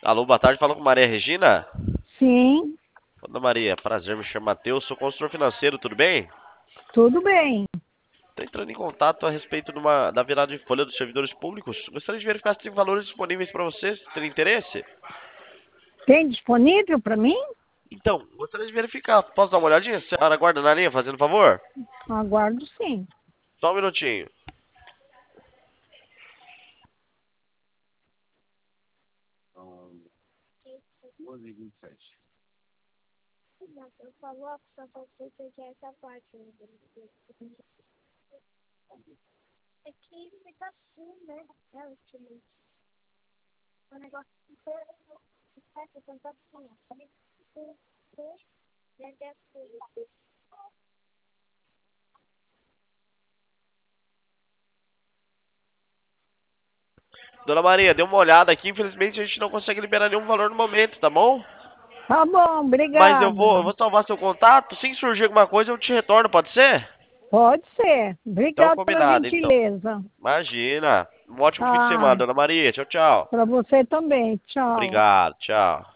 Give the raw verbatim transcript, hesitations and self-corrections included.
Alô, boa tarde, fala com Maria Regina. Sim, Dona Maria, prazer, me chamo Matheus, sou consultor financeiro, tudo bem? tudo bem. Estou entrando em contato a respeito de uma, da virada de folha dos servidores públicos. Gostaria de verificar se tem valores disponíveis para vocês, tem interesse? Tem disponível para mim? Então, gostaria de verificar, posso dar uma olhadinha? A senhora aguarda na linha, fazendo favor? Aguardo sim. Só um minutinho. Eu falou só pra você que é essa parte. É que fica assim, né? É o que o negócio fica tanto assim. E é assim. Dona Maria, dê uma olhada aqui, infelizmente a gente não consegue liberar nenhum valor no momento, tá bom? Tá bom, Mas eu vou, eu obrigada. vou salvar seu contato, se surgir alguma coisa eu te retorno, pode ser? Pode ser. Então Obrigada pela combinado, então. gentileza. Imagina. Um ótimo fim de semana, Tá, dona Maria. Tchau, tchau. para você também. Tchau. Obrigado, tchau.